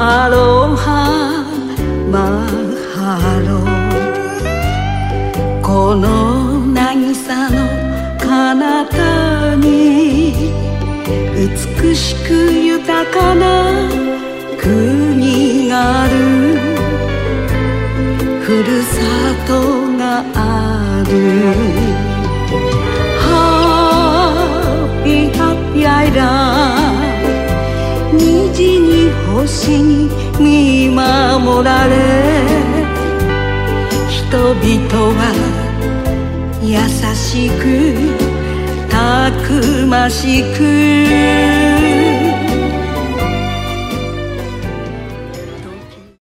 アロハマハロ、この渚の彼方に美しく豊かな国がある、ふるさとがある。ハッピーハッピーアイランド、虹に星に見守られ、人々は優しくたくましく